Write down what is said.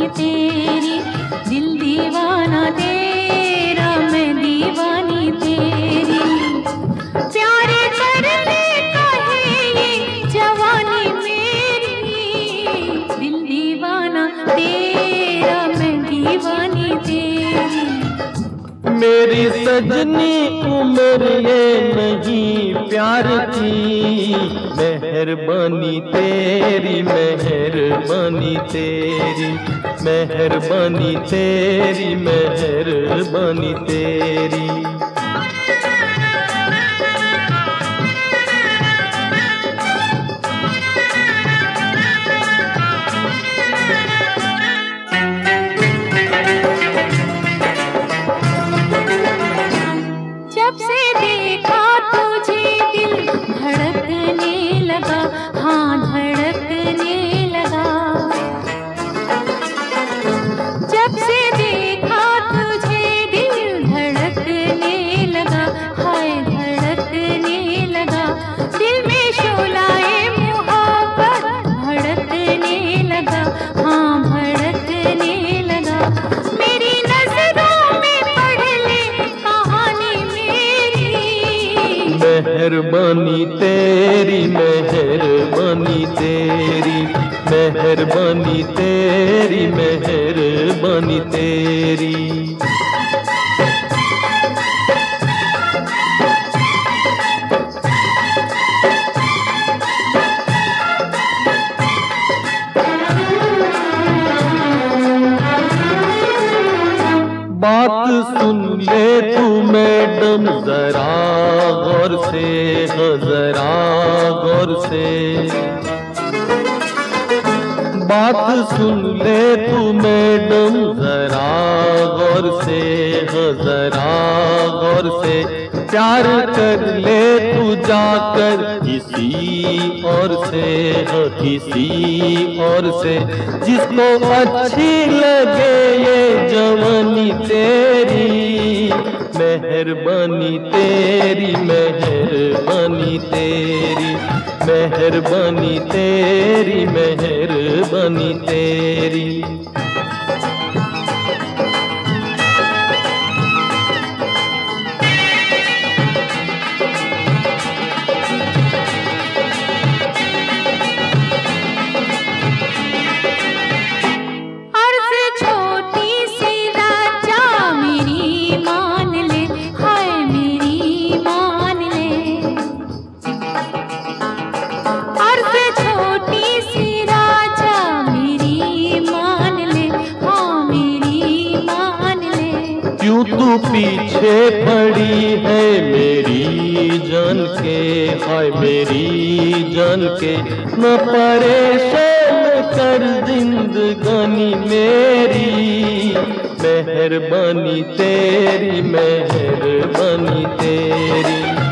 तेरी, दिल दीवाना तेरा मैं दीवानी तेरी। प्यारे करने का है ये जवानी मेरी, दिल दीवाना तेरा मैं दीवानी तेरी। मेरी सजनी उम्र ये नहीं प्यार की, मेहरबानी तेरी मेहरबानी तेरी, मेहरबानी तेरी मेहरबानी तेरी। जब से देखा तुझे दिल धड़कने लगा, हाँ धड़कने लगा। जब से देखा तुझे दिल धड़कने लगा, हाय धड़कने लगा। दिल में शोलाए मोहब्बत भड़कने लगा, हाँ भड़कने लगा। मेरी नजरों में पढ़ ले कहानी मेरी, मेहरबानी तेरी मेहरबानी तेरी, मेहरबानी तेरी मेहरबानी तेरी। बात सुन ले तू मैडम जरा गौर से, जरा गौर से। बात सुन ले तू मैडम जरा गौर से, जरा गौर से। प्यार कर ले तू जाकर किसी और से, किसी और से। जिसको अच्छी लगे ये जवानी तेरी, मेहरबानी तेरी मेहरबानी तेरी, मेहरबानी तेरी मेहरबानी तेरी। क्यों तू पीछे पड़ी है मेरी जान के, हाय मेरी जान के। न परेशान कर जिंदगानी मेरी, मेहरबानी तेरी मेहरबानी तेरी।